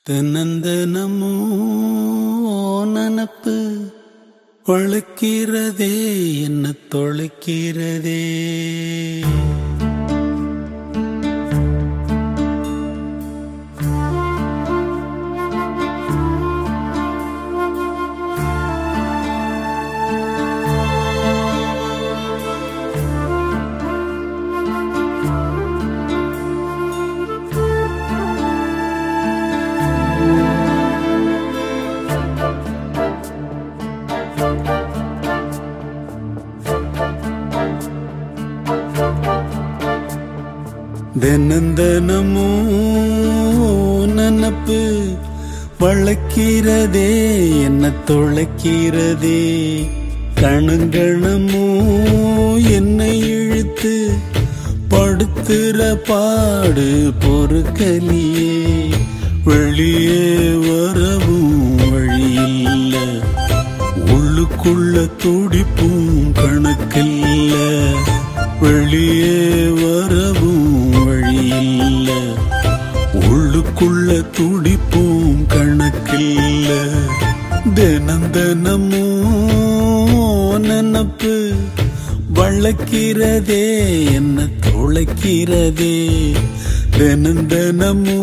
தினந்தனமோ நனப்பு வளர்க்கிறதே என்ன தொலைக்கிறதே. தினந்தனமோ நனப்பு வளர்க்கிறதே என்ன தொலைக்கிறதே. கணங்கணமோ என்னை இழுத்து படுத்துற பாடு பொறுக்கலியே. வெளியே வரவும் வழியில்ல, உள்ளுக்குள்ள துடிப்பும் கணக்கில்ல. வெளியே வரவும் வழியில்ல, உள்ளுக்குள்ள துடிப்பும் கணக்கில்ல. தினந்தனமோ நனப்பு வளர்க்கிறதே என்ன தொலைக்கிறதே. தினந்தனமோ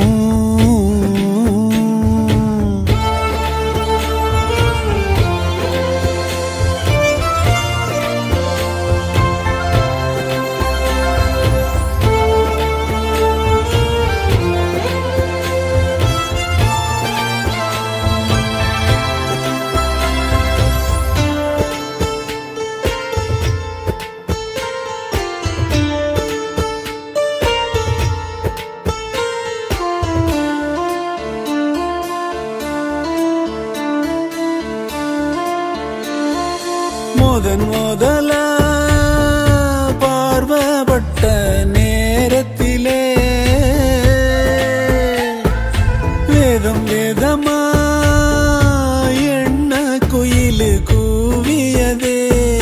முதல பார்வப்பட்ட நேரத்திலே வேதம் வேதமா எண்ண குயிலு கூவியதே.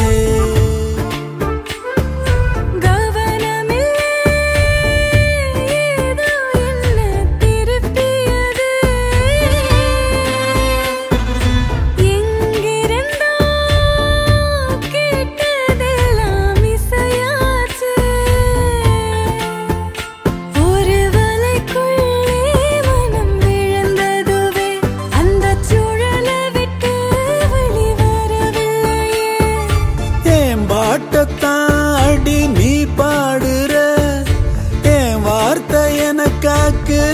பாட்டத்தாடி நீ பாடுற, என் வார்த்தை என காக்குற.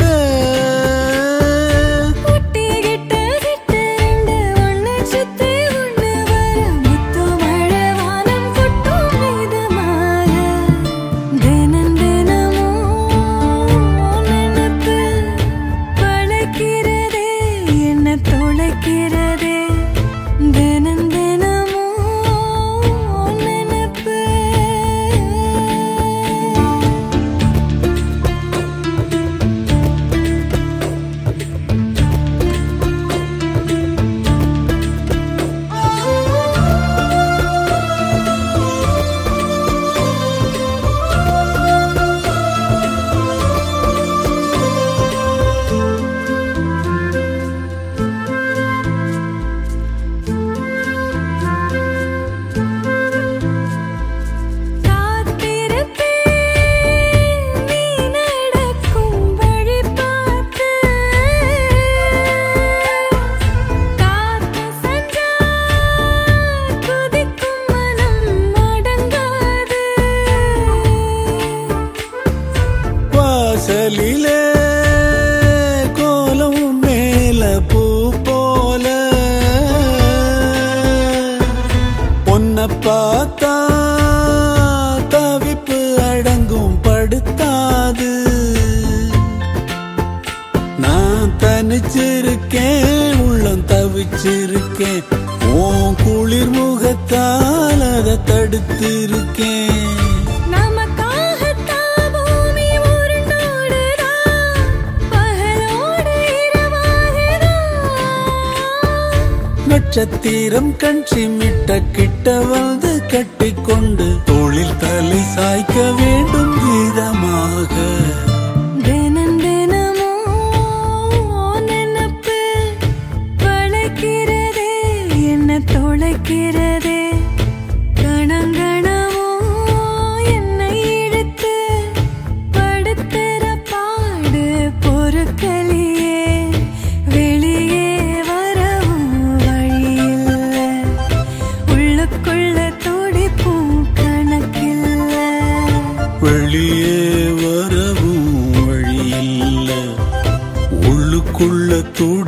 வாசலிலே கோலம் மேல பூ போல பொன்ன பார்த்தா தவிப்பு அடங்கும் படுத்தாது. நான் தனிச்சிருக்கேன், உள்ளம் தவிச்சிருக்கேன். உன் குளிர் முகத்தால் அதை தடுத்திருக்கேன். நட்சத்திரம் கண் சிமிட்ட கிட்ட வந்து கட்டிக்கொண்டு தோளில் தலை சாய்க்க வேண்டும் விதமாக. தினம் தினமோ வெளியே வரவும் வழியில்ல, உள்ளுக்குள்ள துடி